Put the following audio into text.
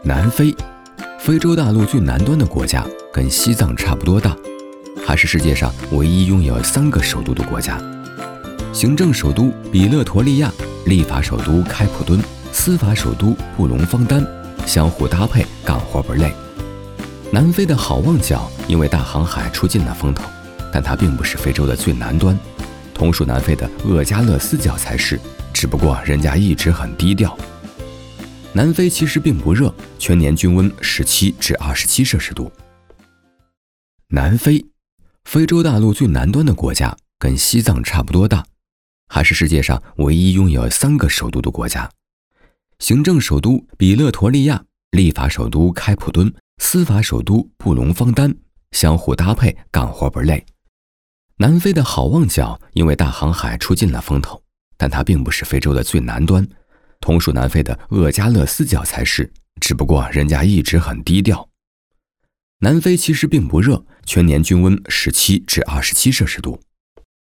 南非，非洲大陆最南端的国家，跟西藏差不多大，还是世界上唯一拥有3个首都的国家。行政首都比勒陀利亚，立法首都开普敦，司法首都布隆方丹，相互搭配，干活不累。南非的好望角因为大航海出尽了风头，但它并不是非洲的最南端，同属南非的厄加勒斯角才是，只不过人家一直很低调。南非其实并不热，全年均温17至27摄氏度。南非，非洲大陆最南端的国家，跟西藏差不多大，还是世界上唯一拥有3个首都的国家。行政首都比勒陀利亚，立法首都开普敦，司法首都布隆方丹，相互搭配，干活不累。南非的好望角因为大航海出尽了风头，但它并不是非洲的最南端，同属南非的厄加勒斯角才是，只不过人家一直很低调。南非其实并不热，全年均温17至27摄氏度。